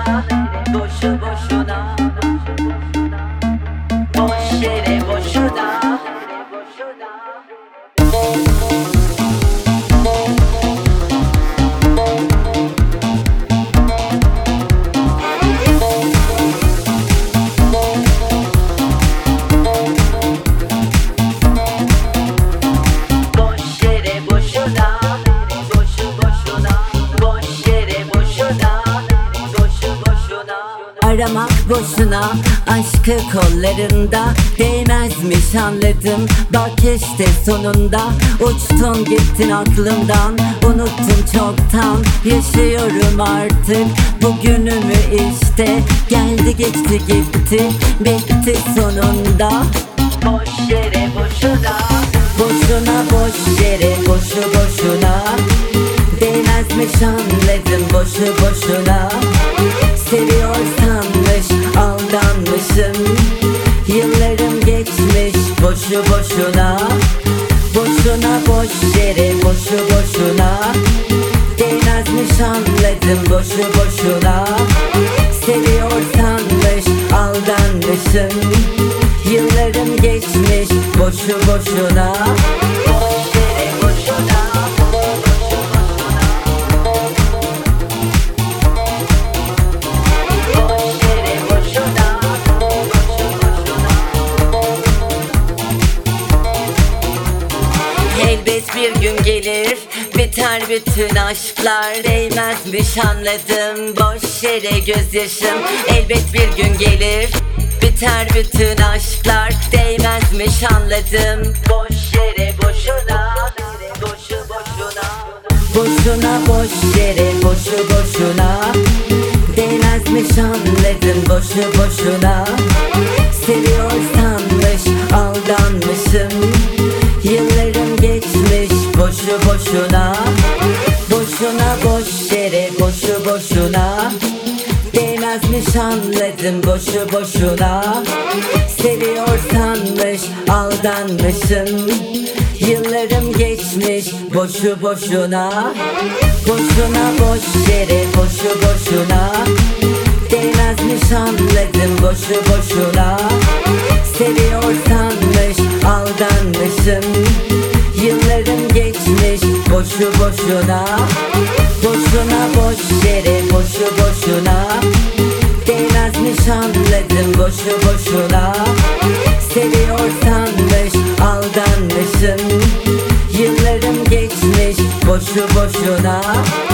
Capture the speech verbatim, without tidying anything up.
boşu boşuna, boş yere boşuna. Aramak boşuna, aşkı kollarında değmezmiş anladım. Bak işte sonunda uçtun gittin aklımdan, unuttum çoktan, yaşıyorum artık bugünümü işte. Geldi geçti gitti, bitti sonunda. Boş yere boşuna, boşuna boş yere boşu boşuna, değmezmiş anladım boşu boşuna. Seviyorsanmış aldanmışım, yıllarım geçmiş boşu boşuna. Boşuna boş yere boşu boşuna, değmezmiş anladım boşu boşuna. Seviyorsanmış aldanmışım, yıllarım geçmiş boşu boşuna. Boş yere boşuna, elbet bir gün gelir, biter bütün aşklar, değmezmiş anladım boş yere gözyaşım. Elbet bir gün gelir, biter bütün aşklar, değmezmiş anladım boş yere boşuna, boşu boşuna. Boşuna boş yere boşu boşuna, değmezmiş anladım boşu boşuna. Seviyorsanmış aldanmışım, yıllarım geçmiş boşu boşuna. Boşuna boş yere boşu boşuna, değmezmiş anladım boşu boşuna. Seviyorsanmış aldanmışım, yıllarım geçmiş boşu boşuna. Boşuna boş yere boşu boşuna, değmezmiş anladım boşu boşuna. Seviyorsanmış aldanmışım, yıllarım geçmiş boşu boşuna. Boşuna boş yere boşu boşuna, değmezmiş anladım boşu boşuna. Seviyorsanmış aldanmışım, yıllarım geçmiş boşu boşuna.